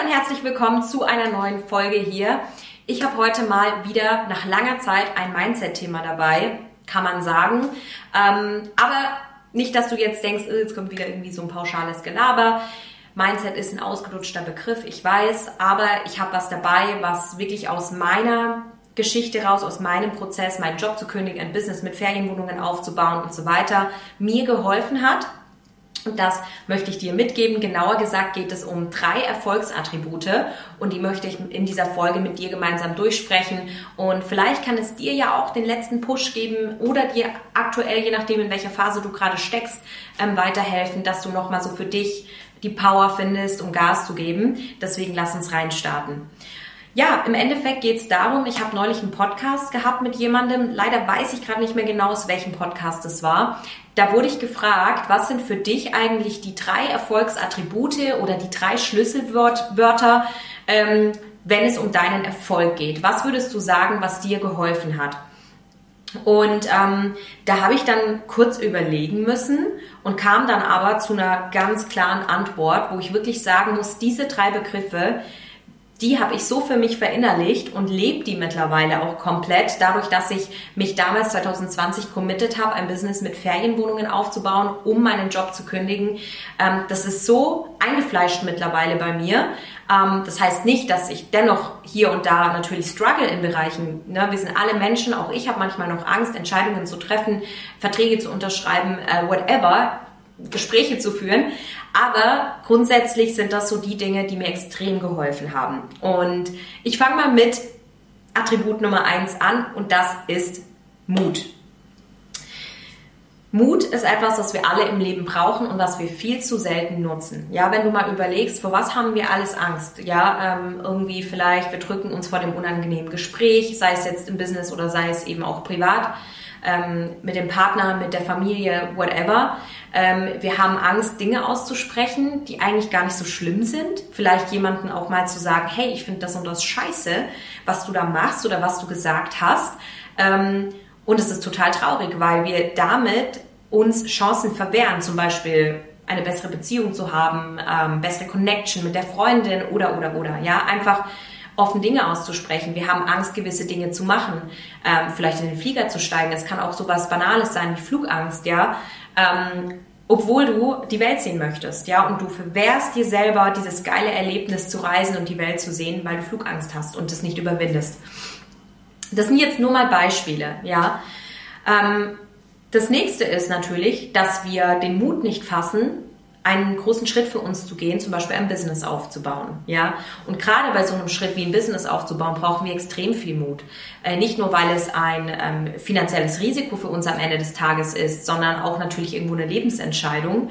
und herzlich willkommen zu einer neuen Folge hier. Ich habe heute mal wieder nach langer Zeit ein Mindset-Thema dabei, kann man sagen. Aber nicht, dass du jetzt denkst, jetzt kommt wieder irgendwie so ein pauschales Gelaber. Mindset ist ein ausgelutschter Begriff, ich weiß, aber ich habe was dabei, was wirklich aus meiner Geschichte raus, aus meinem Prozess, meinen Job zu kündigen, ein Business mit Ferienwohnungen aufzubauen und so weiter, mir geholfen hat. Und das möchte ich dir mitgeben. Genauer gesagt geht es um 3 Erfolgsattribute und die möchte ich in dieser Folge mit dir gemeinsam durchsprechen. Und vielleicht kann es dir ja auch den letzten Push geben oder dir aktuell, je nachdem in welcher Phase du gerade steckst, weiterhelfen, dass du nochmal so für dich die Power findest, um Gas zu geben. Deswegen lass uns reinstarten. Ja, im Endeffekt geht es darum, ich habe neulich einen Podcast gehabt mit jemandem, leider weiß ich gerade nicht mehr genau, aus welchem Podcast es war. Da wurde ich gefragt, was sind für dich eigentlich die 3 Erfolgsattribute oder die 3 Schlüsselwörter, wenn es um deinen Erfolg geht. Was würdest du sagen, was dir geholfen hat? Und da habe ich dann kurz überlegen müssen und kam dann aber zu einer ganz klaren Antwort, wo ich wirklich sagen muss, diese 3 Begriffe, die habe ich so für mich verinnerlicht und lebe die mittlerweile auch komplett, dadurch, dass ich mich damals 2020 committed habe, ein Business mit Ferienwohnungen aufzubauen, um meinen Job zu kündigen. Das ist so eingefleischt mittlerweile bei mir. Das heißt nicht, dass ich dennoch hier und da natürlich struggle in Bereichen. Ne? Wir sind alle Menschen, auch ich habe manchmal noch Angst, Entscheidungen zu treffen, Verträge zu unterschreiben, whatever, Gespräche zu führen. Aber grundsätzlich sind das so die Dinge, die mir extrem geholfen haben. Und ich fange mal mit Attribut Nummer 1 an und das ist Mut. Mut ist etwas, was wir alle im Leben brauchen und was wir viel zu selten nutzen. Ja, wenn du mal überlegst, vor was haben wir alles Angst? Ja, irgendwie vielleicht, wir drücken uns vor dem unangenehmen Gespräch, sei es jetzt im Business oder sei es eben auch privat, mit dem Partner, mit der Familie, whatever. Wir haben Angst, Dinge auszusprechen, die eigentlich gar nicht so schlimm sind. Vielleicht jemandem auch mal zu sagen, hey, ich finde das und das scheiße, was du da machst oder was du gesagt hast. Und es ist total traurig, weil wir damit uns Chancen verwehren, zum Beispiel eine bessere Beziehung zu haben, bessere Connection mit der Freundin oder. Ja, einfach offen Dinge auszusprechen. Wir haben Angst, gewisse Dinge zu machen, vielleicht in den Flieger zu steigen. Es kann auch so was Banales sein wie Flugangst, ja, obwohl du die Welt sehen möchtest, ja, und du verwehrst dir selber dieses geile Erlebnis zu reisen und die Welt zu sehen, weil du Flugangst hast und es nicht überwindest. Das sind jetzt nur mal Beispiele, ja. Das nächste ist natürlich, dass wir den Mut nicht fassen, einen großen Schritt für uns zu gehen, zum Beispiel ein Business aufzubauen, ja. Und gerade bei so einem Schritt wie ein Business aufzubauen, brauchen wir extrem viel Mut. Nicht nur, weil es ein finanzielles Risiko für uns am Ende des Tages ist, sondern auch natürlich irgendwo eine Lebensentscheidung.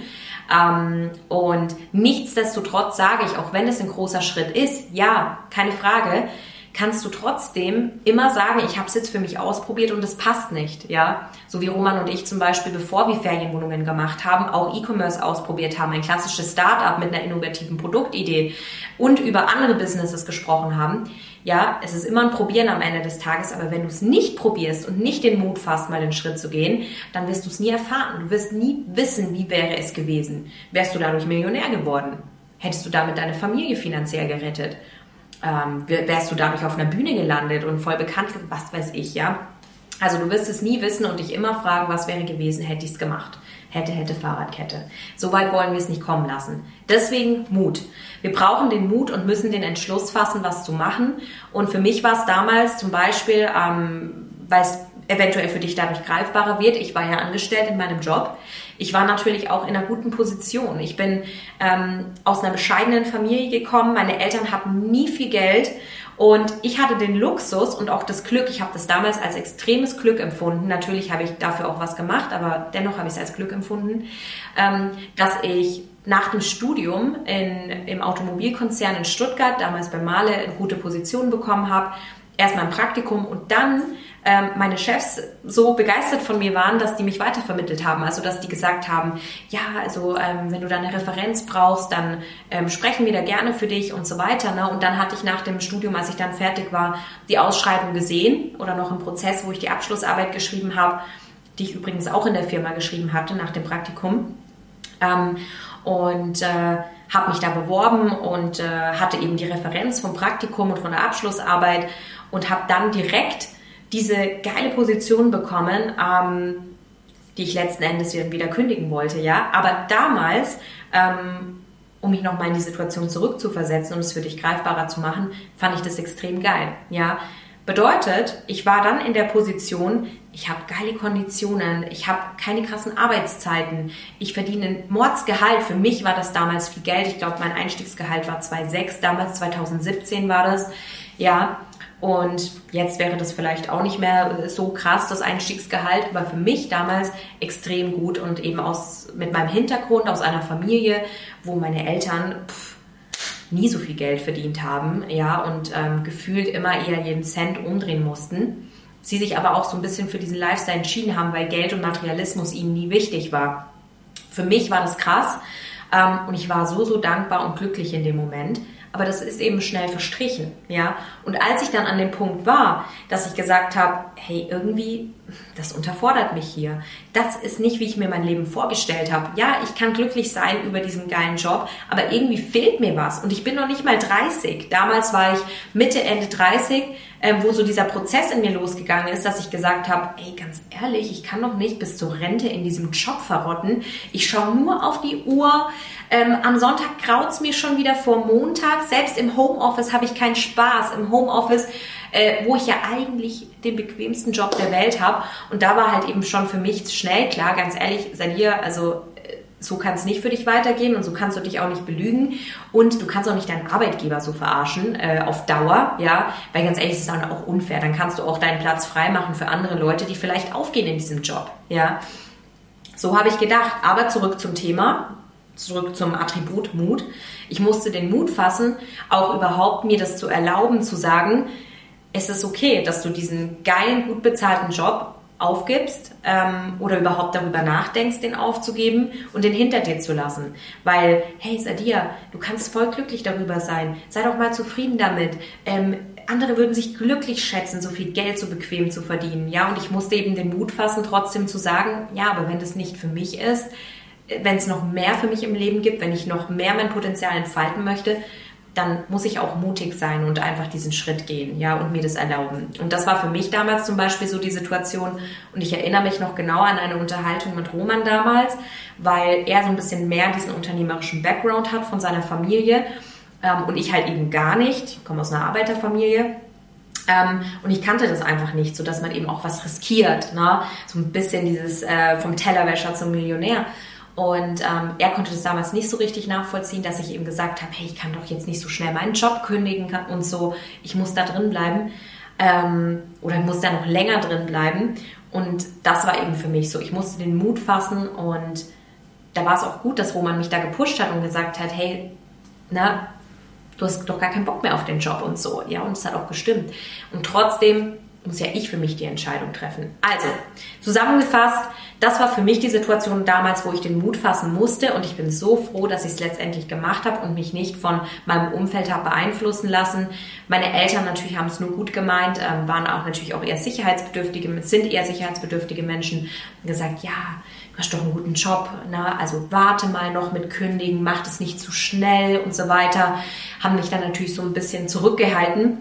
Und nichtsdestotrotz sage ich, auch wenn es ein großer Schritt ist, ja, keine Frage, kannst du trotzdem immer sagen, ich habe es jetzt für mich ausprobiert und es passt nicht, ja. So wie Roman und ich zum Beispiel, bevor wir Ferienwohnungen gemacht haben, auch E-Commerce ausprobiert haben, ein klassisches Start-up mit einer innovativen Produktidee und über andere Businesses gesprochen haben. Ja, es ist immer ein Probieren am Ende des Tages, aber wenn du es nicht probierst und nicht den Mut fasst, mal den Schritt zu gehen, dann wirst du es nie erfahren. Du wirst nie wissen, wie wäre es gewesen. Wärst du dadurch Millionär geworden? Hättest du damit deine Familie finanziell gerettet? Wärst du dadurch auf einer Bühne gelandet und voll bekannt, was weiß ich, ja. Also du wirst es nie wissen und dich immer fragen, was wäre gewesen, hätte ich es gemacht. Hätte, Fahrradkette. So weit wollen wir es nicht kommen lassen. Deswegen Mut. Wir brauchen den Mut und müssen den Entschluss fassen, was zu machen. Und für mich war es damals zum Beispiel, weil es eventuell für dich dadurch greifbarer wird. Ich war ja angestellt in meinem Job. Ich war natürlich auch in einer guten Position. Ich bin aus einer bescheidenen Familie gekommen. Meine Eltern hatten nie viel Geld und ich hatte den Luxus und auch das Glück, ich habe das damals als extremes Glück empfunden. Natürlich habe ich dafür auch was gemacht, aber dennoch habe ich es als Glück empfunden, dass ich nach dem Studium im Automobilkonzern in Stuttgart, damals bei Mahle, eine gute Position bekommen habe. Erstmal ein Praktikum und dann meine Chefs so begeistert von mir waren, dass die mich weitervermittelt haben. Also dass die gesagt haben, ja, also wenn du da eine Referenz brauchst, dann sprechen wir da gerne für dich und so weiter. Ne? Und dann hatte ich nach dem Studium, als ich dann fertig war, die Ausschreibung gesehen oder noch im Prozess, wo ich die Abschlussarbeit geschrieben habe, die ich übrigens auch in der Firma geschrieben hatte nach dem Praktikum. Und habe mich da beworben und hatte eben die Referenz vom Praktikum und von der Abschlussarbeit und habe dann direkt diese geile Position bekommen, die ich letzten Endes wieder kündigen wollte, ja. Aber damals, um mich nochmal in die Situation zurückzuversetzen und es für dich greifbarer zu machen, fand ich das extrem geil, ja. Bedeutet, ich war dann in der Position, ich habe geile Konditionen, ich habe keine krassen Arbeitszeiten, ich verdiene ein Mordsgehalt. Für mich war das damals viel Geld. Ich glaube, mein Einstiegsgehalt war 2,6, damals 2017 war das, ja. Und jetzt wäre das vielleicht auch nicht mehr so krass, das Einstiegsgehalt, aber für mich damals extrem gut und eben mit meinem Hintergrund aus einer Familie, wo meine Eltern nie so viel Geld verdient haben, ja, und gefühlt immer eher jeden Cent umdrehen mussten. Sie sich aber auch so ein bisschen für diesen Lifestyle entschieden haben, weil Geld und Materialismus ihnen nie wichtig war. Für mich war das krass und ich war so dankbar und glücklich in dem Moment. Aber das ist eben schnell verstrichen, ja. Und als ich dann an dem Punkt war, dass ich gesagt habe, hey, irgendwie, das unterfordert mich hier. Das ist nicht, wie ich mir mein Leben vorgestellt habe. Ja, ich kann glücklich sein über diesen geilen Job, aber irgendwie fehlt mir was. Und ich bin noch nicht mal 30. Damals war ich Mitte, Ende 30, wo so dieser Prozess in mir losgegangen ist, dass ich gesagt habe, ey, ganz ehrlich, ich kann doch nicht bis zur Rente in diesem Job verrotten. Ich schaue nur auf die Uhr. Am Sonntag graut's mir schon wieder vor Montag. Selbst im Homeoffice habe ich keinen Spaß. Im Homeoffice, wo ich ja eigentlich den bequemsten Job der Welt habe. Und da war halt eben schon für mich schnell klar, ganz ehrlich, Sadia, also so kann es nicht für dich weitergehen und so kannst du dich auch nicht belügen und du kannst auch nicht deinen Arbeitgeber so verarschen auf Dauer, ja, weil ganz ehrlich, es ist dann auch unfair. Dann kannst du auch deinen Platz freimachen für andere Leute, die vielleicht aufgehen in diesem Job, ja. So habe ich gedacht, aber zurück zum Thema. Zurück zum Attribut Mut. Ich musste den Mut fassen, auch überhaupt mir das zu erlauben, zu sagen, es ist okay, dass du diesen geilen, gut bezahlten Job aufgibst oder überhaupt darüber nachdenkst, den aufzugeben und den hinter dir zu lassen. Weil, hey Sadia, du kannst voll glücklich darüber sein. Sei doch mal zufrieden damit. Andere würden sich glücklich schätzen, so viel Geld so bequem zu verdienen. Ja, und ich musste eben den Mut fassen, trotzdem zu sagen, ja, aber wenn das nicht für mich ist, wenn es noch mehr für mich im Leben gibt, wenn ich noch mehr mein Potenzial entfalten möchte, dann muss ich auch mutig sein und einfach diesen Schritt gehen, ja, und mir das erlauben. Und das war für mich damals zum Beispiel so die Situation und ich erinnere mich noch genau an eine Unterhaltung mit Roman damals, weil er so ein bisschen mehr diesen unternehmerischen Background hat von seiner Familie und ich halt eben gar nicht. Ich komme aus einer Arbeiterfamilie. Und ich kannte das einfach nicht, so dass man eben auch was riskiert, ne? So ein bisschen dieses vom Tellerwäscher zum Millionär. Und er konnte das damals nicht so richtig nachvollziehen, dass ich ihm gesagt habe, hey, ich kann doch jetzt nicht so schnell meinen Job kündigen und so, ich muss da drin bleiben oder ich muss da noch länger drin bleiben. Und das war eben für mich so, ich musste den Mut fassen und da war es auch gut, dass Roman mich da gepusht hat und gesagt hat, hey, na, du hast doch gar keinen Bock mehr auf den Job und so. Ja, und es hat auch gestimmt. Und trotzdem muss ja ich für mich die Entscheidung treffen. Also, zusammengefasst, das war für mich die Situation damals, wo ich den Mut fassen musste und ich bin so froh, dass ich es letztendlich gemacht habe und mich nicht von meinem Umfeld habe beeinflussen lassen. Meine Eltern natürlich haben es nur gut gemeint, waren auch natürlich auch eher sind eher sicherheitsbedürftige Menschen, gesagt, ja, du hast doch einen guten Job, na, also warte mal noch mit Kündigen, mach das nicht zu schnell und so weiter, haben mich dann natürlich so ein bisschen zurückgehalten,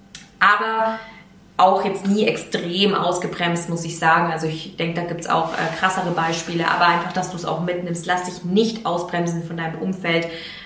aber auch jetzt nie extrem ausgebremst, muss ich sagen. Also ich denke, da gibt es auch krassere Beispiele, aber einfach, dass du es auch mitnimmst. Lass dich nicht ausbremsen von deinem Umfeld.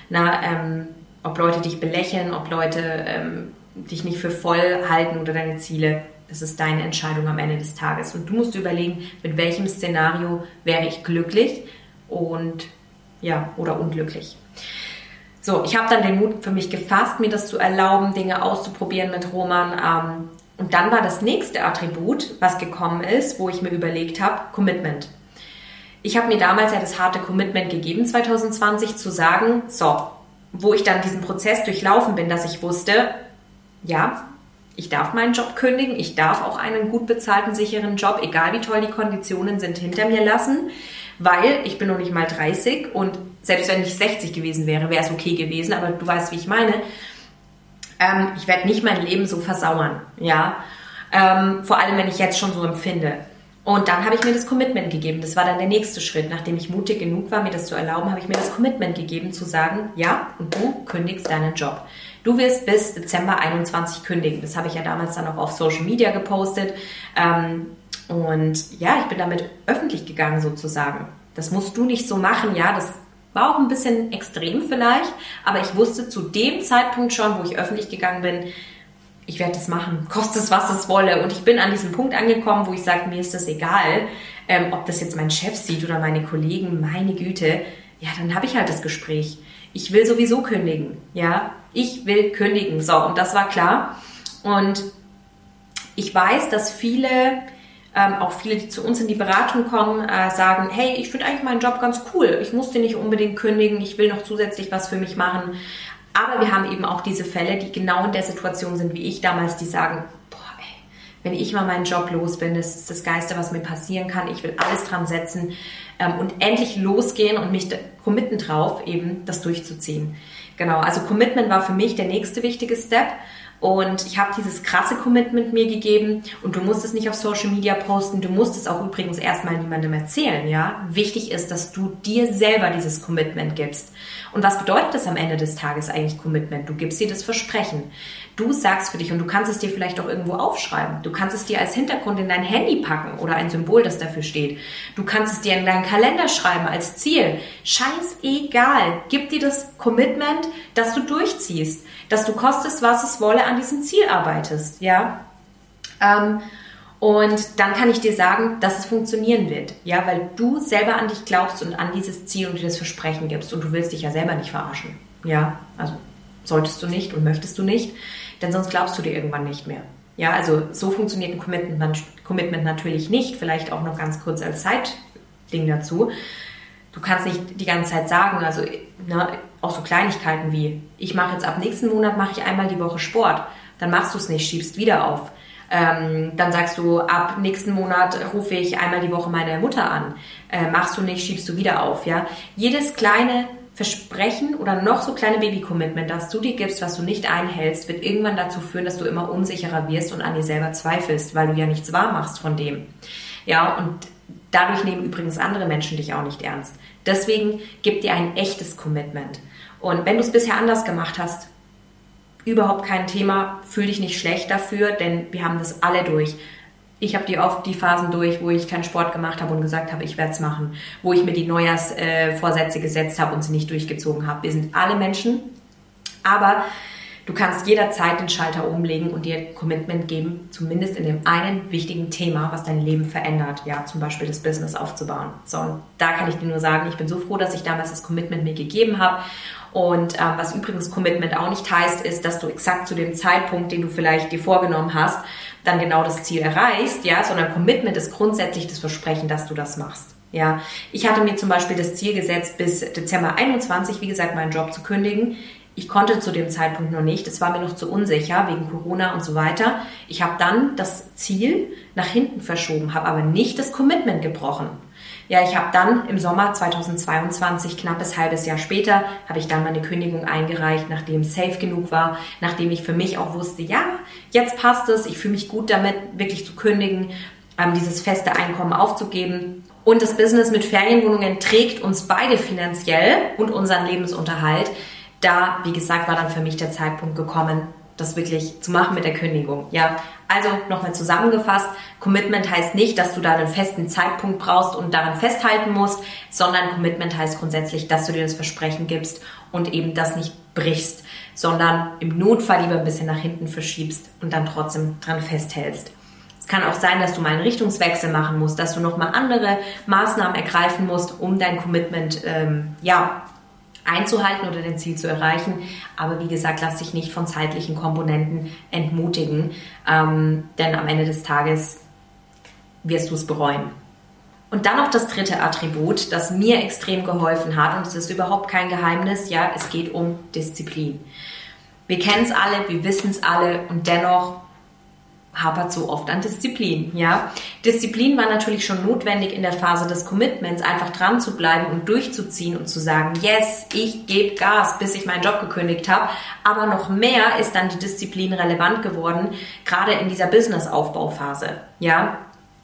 Ob Leute dich belächeln, ob Leute dich nicht für voll halten oder deine Ziele. Das ist deine Entscheidung am Ende des Tages. Und du musst überlegen, mit welchem Szenario wäre ich glücklich und ja, oder unglücklich. So, ich habe dann den Mut für mich gefasst, mir das zu erlauben, Dinge auszuprobieren mit Roman. Und dann war das nächste Attribut, was gekommen ist, wo ich mir überlegt habe, Commitment. Ich habe mir damals ja das harte Commitment gegeben, 2020, zu sagen, so, wo ich dann diesen Prozess durchlaufen bin, dass ich wusste, ja, ich darf meinen Job kündigen, ich darf auch einen gut bezahlten, sicheren Job, egal wie toll die Konditionen sind, hinter mir lassen, weil ich bin noch nicht mal 30 und selbst wenn ich 60 gewesen wäre, wäre es okay gewesen, aber du weißt, wie ich meine. Ich werde nicht mein Leben so versauern, ja. Vor allem, wenn ich jetzt schon so empfinde. Und dann habe ich mir das Commitment gegeben. Das war dann der nächste Schritt. Nachdem ich mutig genug war, mir das zu erlauben, habe ich mir das Commitment gegeben, zu sagen, ja, und du kündigst deinen Job. Du wirst bis Dezember 21 kündigen. Das habe ich ja damals dann auch auf Social Media gepostet. Und ja, ich bin damit öffentlich gegangen sozusagen. Das musst du nicht so machen, ja, das war auch ein bisschen extrem vielleicht, aber ich wusste zu dem Zeitpunkt schon, wo ich öffentlich gegangen bin, ich werde das machen, koste es, was es wolle. Und ich bin an diesem Punkt angekommen, wo ich sage, mir ist das egal, ob das jetzt mein Chef sieht oder meine Kollegen, meine Güte. Ja, dann habe ich halt das Gespräch. Ich will sowieso kündigen, ja. Ich will kündigen. So, und das war klar. Und ich weiß, dass viele, die zu uns in die Beratung kommen, sagen, hey, ich finde eigentlich meinen Job ganz cool. Ich muss den nicht unbedingt kündigen. Ich will noch zusätzlich was für mich machen. Aber wir haben eben auch diese Fälle, die genau in der Situation sind wie ich damals, die sagen, boah, ey, wenn ich mal meinen Job los bin, das ist das Geilste, was mir passieren kann. Ich will alles dran setzen und endlich losgehen und mich committen drauf, eben das durchzuziehen. Genau, also Commitment war für mich der nächste wichtige Step. Und ich habe dieses krasse Commitment mir gegeben und du musst es nicht auf Social Media posten, du musst es auch übrigens erstmal niemandem erzählen, ja. Wichtig ist, dass du dir selber dieses Commitment gibst. Und was bedeutet das am Ende des Tages eigentlich Commitment? Du gibst dir das Versprechen. Du sagst für dich und du kannst es dir vielleicht auch irgendwo aufschreiben. Du kannst es dir als Hintergrund in dein Handy packen oder ein Symbol, das dafür steht. Du kannst es dir in deinen Kalender schreiben als Ziel. Scheißegal. Gib dir das Commitment, dass du durchziehst, dass du kostest, was es wolle, an diesem Ziel arbeitest, ja. Und dann kann ich dir sagen, dass es funktionieren wird, ja, weil du selber an dich glaubst und an dieses Ziel und dir das Versprechen gibst und du willst dich ja selber nicht verarschen, ja, also solltest du nicht und möchtest du nicht, denn sonst glaubst du dir irgendwann nicht mehr, ja, also so funktioniert ein Commitment natürlich nicht, vielleicht auch noch ganz kurz als Zeitding dazu. Du kannst nicht die ganze Zeit sagen, also auch so Kleinigkeiten wie, ich mache jetzt ab nächsten Monat mache ich einmal die Woche Sport, dann machst du es nicht, schiebst wieder auf. Dann sagst du, ab nächsten Monat rufe ich einmal die Woche meine Mutter an. Machst du nicht, schiebst du wieder auf. Ja? Jedes kleine Versprechen oder noch so kleine Baby-Commitment, das du dir gibst, was du nicht einhältst, wird irgendwann dazu führen, dass du immer unsicherer wirst und an dir selber zweifelst, weil du ja nichts wahr machst von dem. Ja, und dadurch nehmen übrigens andere Menschen dich auch nicht ernst. Deswegen gib dir ein echtes Commitment. Und wenn du es bisher anders gemacht hast, überhaupt kein Thema, fühl dich nicht schlecht dafür, denn wir haben das alle durch. Ich habe oft die Phasen durch, wo ich keinen Sport gemacht habe und gesagt habe, ich werde es machen. Wo ich mir die Neujahrsvorsätze gesetzt habe und sie nicht durchgezogen habe. Wir sind alle Menschen, aber du kannst jederzeit den Schalter umlegen und dir Commitment geben, zumindest in dem einen wichtigen Thema, was dein Leben verändert. Ja, zum Beispiel das Business aufzubauen. So, und da kann ich dir nur sagen, ich bin so froh, dass ich damals das Commitment mir gegeben habe. Und was übrigens Commitment auch nicht heißt, ist, dass du exakt zu dem Zeitpunkt, den du vielleicht dir vorgenommen hast, dann genau das Ziel erreichst, ja, sondern Commitment ist grundsätzlich das Versprechen, dass du das machst. Ja, ich hatte mir zum Beispiel das Ziel gesetzt, bis Dezember 21, wie gesagt, meinen Job zu kündigen. Ich konnte zu dem Zeitpunkt noch nicht, es war mir noch zu unsicher wegen Corona und so weiter. Ich habe dann das Ziel nach hinten verschoben, habe aber nicht das Commitment gebrochen. Ja, ich habe dann im Sommer 2022, knappes halbes Jahr später, habe ich dann meine Kündigung eingereicht, nachdem es safe genug war, nachdem ich für mich auch wusste, ja, jetzt passt es, ich fühle mich gut damit, wirklich zu kündigen, dieses feste Einkommen aufzugeben. Und das Business mit Ferienwohnungen trägt uns beide finanziell und unseren Lebensunterhalt. Da, wie gesagt, war dann für mich der Zeitpunkt gekommen, das wirklich zu machen mit der Kündigung. Ja, also nochmal zusammengefasst, Commitment heißt nicht, dass du da einen festen Zeitpunkt brauchst und daran festhalten musst, sondern Commitment heißt grundsätzlich, dass du dir das Versprechen gibst und eben das nicht brichst, sondern im Notfall lieber ein bisschen nach hinten verschiebst und dann trotzdem dran festhältst. Es kann auch sein, dass du mal einen Richtungswechsel machen musst, dass du nochmal andere Maßnahmen ergreifen musst, um dein Commitment einzuhalten oder dein Ziel zu erreichen. Aber wie gesagt, lass dich nicht von zeitlichen Komponenten entmutigen, denn am Ende des Tages wirst du es bereuen. Und dann noch das dritte Attribut, das mir extrem geholfen hat, und es ist überhaupt kein Geheimnis, ja, es geht um Disziplin. Wir kennen es alle, wir wissen es alle und dennoch hapert so oft an Disziplin, ja. Disziplin war natürlich schon notwendig in der Phase des Commitments, einfach dran zu bleiben und durchzuziehen und zu sagen, yes, ich gebe Gas, bis ich meinen Job gekündigt habe. Aber noch mehr ist dann die Disziplin relevant geworden, gerade in dieser Business-Aufbauphase, ja.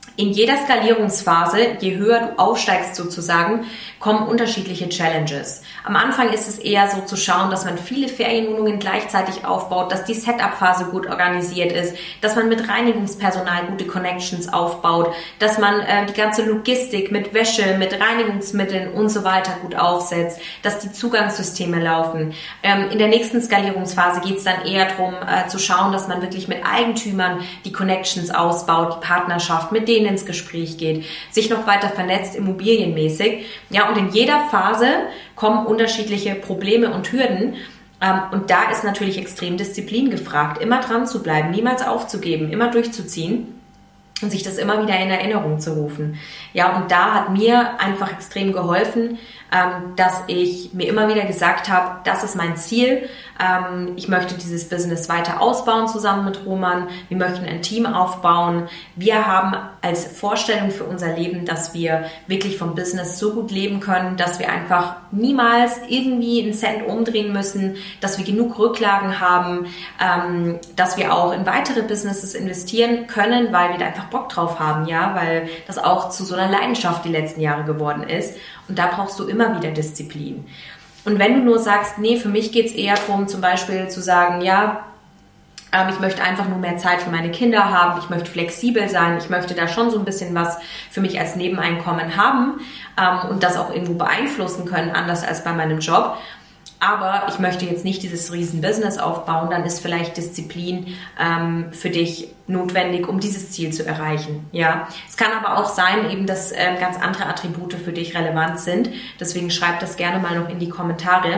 In jeder Skalierungsphase, je höher du aufsteigst sozusagen, kommen unterschiedliche Challenges. Am Anfang ist es eher so zu schauen, dass man viele Ferienwohnungen gleichzeitig aufbaut, dass die Setup-Phase gut organisiert ist, dass man mit Reinigungspersonal gute Connections aufbaut, dass man die ganze Logistik mit Wäsche, mit Reinigungsmitteln und so weiter gut aufsetzt, dass die Zugangssysteme laufen. In der nächsten Skalierungsphase geht es dann eher darum, zu schauen, dass man wirklich mit Eigentümern die Connections ausbaut, die Partnerschaft, mit denen ins Gespräch geht, sich noch weiter vernetzt, immobilienmäßig. Ja, und in jeder Phase kommen unterschiedliche Probleme und Hürden. Und da ist natürlich extrem Disziplin gefragt, immer dran zu bleiben, niemals aufzugeben, immer durchzuziehen und sich das immer wieder in Erinnerung zu rufen. Ja, und da hat mir einfach extrem geholfen, dass ich mir immer wieder gesagt habe, das ist mein Ziel. Ich möchte dieses Business weiter ausbauen zusammen mit Roman. Wir möchten ein Team aufbauen. Wir haben als Vorstellung für unser Leben, dass wir wirklich vom Business so gut leben können, dass wir einfach niemals irgendwie einen Cent umdrehen müssen, dass wir genug Rücklagen haben, dass wir auch in weitere Businesses investieren können, weil wir da einfach Bock drauf haben, ja, weil das auch zu so einer Leidenschaft die letzten Jahre geworden ist. Und da brauchst du immer wieder Disziplin. Und wenn du nur sagst, nee, für mich geht's eher darum, zum Beispiel zu sagen, ja, ich möchte einfach nur mehr Zeit für meine Kinder haben, ich möchte flexibel sein, ich möchte da schon so ein bisschen was für mich als Nebeneinkommen haben und das auch irgendwo beeinflussen können, anders als bei meinem Job. Aber ich möchte jetzt nicht dieses riesen Business aufbauen, dann ist vielleicht Disziplin für dich notwendig, um dieses Ziel zu erreichen. Ja, es kann aber auch sein, eben, dass ganz andere Attribute für dich relevant sind. Deswegen schreib das gerne mal noch in die Kommentare,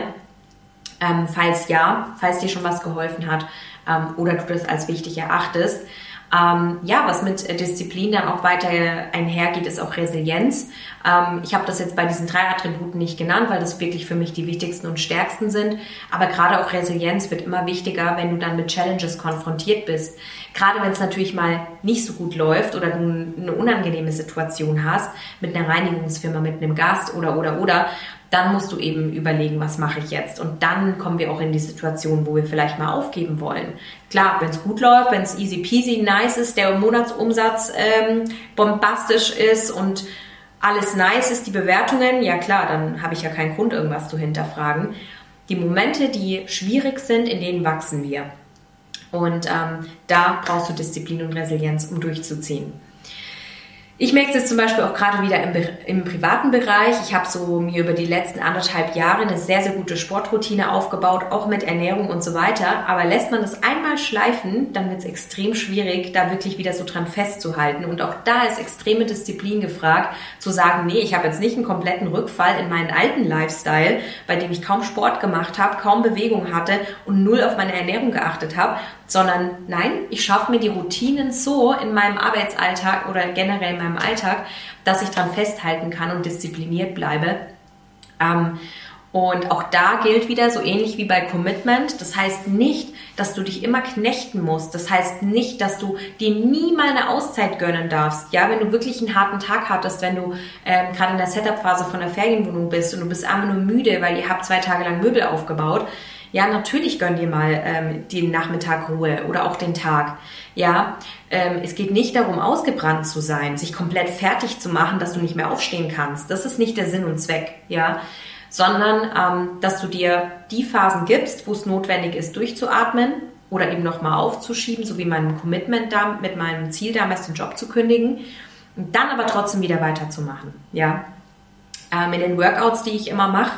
falls dir schon was geholfen hat oder du das als wichtig erachtest. Was mit Disziplin dann auch weiter einhergeht, ist auch Resilienz. Ich habe das jetzt bei diesen 3 Attributen nicht genannt, weil das wirklich für mich die wichtigsten und stärksten sind. Aber gerade auch Resilienz wird immer wichtiger, wenn du dann mit Challenges konfrontiert bist. Gerade wenn es natürlich mal nicht so gut läuft oder du eine unangenehme Situation hast mit einer Reinigungsfirma, mit einem Gast oder, dann musst du eben überlegen, was mache ich jetzt? Und dann kommen wir auch in die Situation, wo wir vielleicht mal aufgeben wollen. Klar, wenn es gut läuft, wenn es easy peasy nice ist, der Monatsumsatz bombastisch ist und alles nice ist, die Bewertungen, ja klar, dann habe ich ja keinen Grund, irgendwas zu hinterfragen. Die Momente, die schwierig sind, in denen wachsen wir. Und da brauchst du Disziplin und Resilienz, um durchzuziehen. Ich merke es jetzt zum Beispiel auch gerade wieder im privaten Bereich. Ich habe so mir über die letzten 1,5 Jahre eine sehr, sehr gute Sportroutine aufgebaut, auch mit Ernährung und so weiter. Aber lässt man das einmal schleifen, dann wird es extrem schwierig, da wirklich wieder so dran festzuhalten. Und auch da ist extreme Disziplin gefragt, zu sagen, nee, ich habe jetzt nicht einen kompletten Rückfall in meinen alten Lifestyle, bei dem ich kaum Sport gemacht habe, kaum Bewegung hatte und 0 auf meine Ernährung geachtet habe, sondern nein, ich schaffe mir die Routinen so in meinem Arbeitsalltag oder generell in meinem Alltag, dass ich dran festhalten kann und diszipliniert bleibe. Und auch da gilt wieder so ähnlich wie bei Commitment. Das heißt nicht, dass du dich immer knechten musst. Das heißt nicht, dass du dir nie mal eine Auszeit gönnen darfst. Ja, wenn du wirklich einen harten Tag hattest, wenn du gerade in der Setup-Phase von der Ferienwohnung bist und du bist einfach nur müde, weil ihr habt 2 Tage lang Möbel aufgebaut. Ja, natürlich gönn dir mal den Nachmittag Ruhe oder auch den Tag. Ja, es geht nicht darum, ausgebrannt zu sein, sich komplett fertig zu machen, dass du nicht mehr aufstehen kannst. Das ist nicht der Sinn und Zweck, ja, sondern dass du dir die Phasen gibst, wo es notwendig ist, durchzuatmen oder eben nochmal aufzuschieben, so wie meinem Commitment da, mit meinem Ziel damals den Job zu kündigen und dann aber trotzdem wieder weiterzumachen, ja. In den Workouts, die ich immer mache,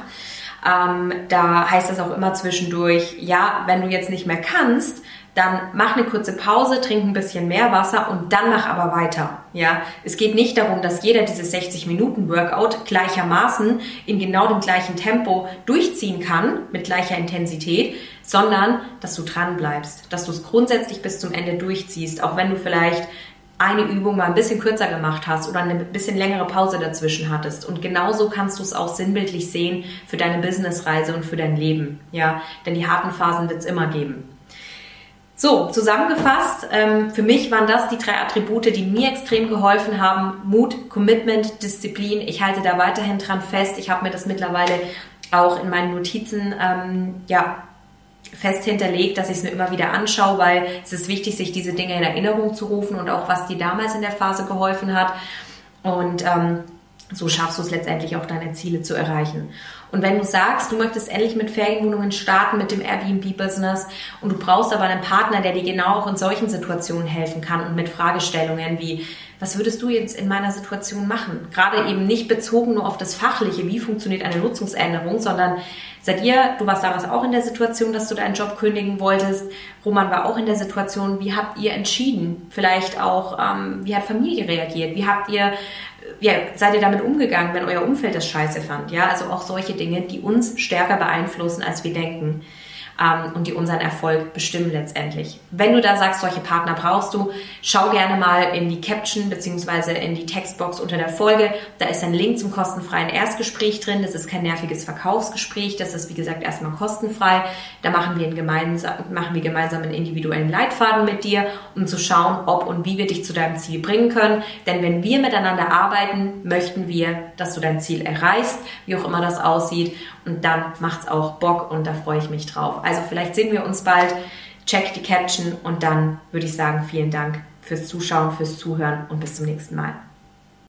da heißt es auch immer zwischendurch, ja, wenn du jetzt nicht mehr kannst, dann mach eine kurze Pause, trink ein bisschen mehr Wasser und dann mach aber weiter. Ja, es geht nicht darum, dass jeder dieses 60-Minuten-Workout gleichermaßen in genau dem gleichen Tempo durchziehen kann, mit gleicher Intensität, sondern dass du dran bleibst, dass du es grundsätzlich bis zum Ende durchziehst, auch wenn du vielleicht eine Übung mal ein bisschen kürzer gemacht hast oder eine bisschen längere Pause dazwischen hattest. Und genauso kannst du es auch sinnbildlich sehen für deine Businessreise und für dein Leben. Ja, denn die harten Phasen wird es immer geben. So, zusammengefasst, für mich waren das die 3 Attribute, die mir extrem geholfen haben. Mut, Commitment, Disziplin. Ich halte da weiterhin dran fest. Ich habe mir das mittlerweile auch in meinen Notizen fest hinterlegt, dass ich es mir immer wieder anschaue, weil es ist wichtig, sich diese Dinge in Erinnerung zu rufen und auch was dir damals in der Phase geholfen hat. Und so schaffst du es letztendlich auch, deine Ziele zu erreichen. Und wenn du sagst, du möchtest endlich mit Ferienwohnungen starten, mit dem Airbnb-Business und du brauchst aber einen Partner, der dir genau auch in solchen Situationen helfen kann und mit Fragestellungen wie, was würdest du jetzt in meiner Situation machen? Gerade eben nicht bezogen nur auf das Fachliche, wie funktioniert eine Nutzungsänderung, sondern du warst damals auch in der Situation, dass du deinen Job kündigen wolltest. Roman war auch in der Situation, wie habt ihr entschieden? Vielleicht auch, wie hat Familie reagiert? Wie seid ihr damit umgegangen, wenn euer Umfeld das scheiße fand? Ja, also auch solche Dinge, die uns stärker beeinflussen, als wir denken. Und die unseren Erfolg bestimmen letztendlich. Wenn du da sagst, solche Partner brauchst du, schau gerne mal in die Caption bzw. in die Textbox unter der Folge. Da ist ein Link zum kostenfreien Erstgespräch drin. Das ist kein nerviges Verkaufsgespräch. Das ist, wie gesagt, erstmal kostenfrei. Da machen wir gemeinsam einen individuellen Leitfaden mit dir, um zu schauen, ob und wie wir dich zu deinem Ziel bringen können. Denn wenn wir miteinander arbeiten, möchten wir, dass du dein Ziel erreichst, wie auch immer das aussieht. Und dann macht's auch Bock und da freue ich mich drauf. Also vielleicht sehen wir uns bald. Check die Caption und dann würde ich sagen, vielen Dank fürs Zuschauen, fürs Zuhören und bis zum nächsten Mal.